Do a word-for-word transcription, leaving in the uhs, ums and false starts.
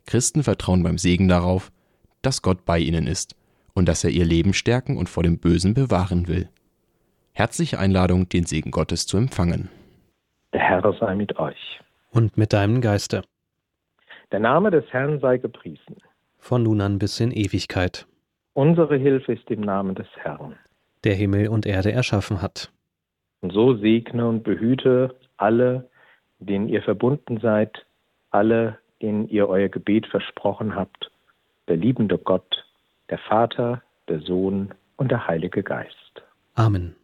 Christen vertrauen beim Segen darauf, dass Gott bei ihnen ist und dass er ihr Leben stärken und vor dem Bösen bewahren will. Herzliche Einladung, den Segen Gottes zu empfangen. Der Herr sei mit euch. Und mit deinem Geiste. Der Name des Herrn sei gepriesen. Von nun an bis in Ewigkeit. Unsere Hilfe ist im Namen des Herrn, der Himmel und Erde erschaffen hat. Und so segne und behüte alle, denen ihr verbunden seid, alle, denen ihr euer Gebet versprochen habt, der liebende Gott, der Vater, der Sohn und der Heilige Geist. Amen.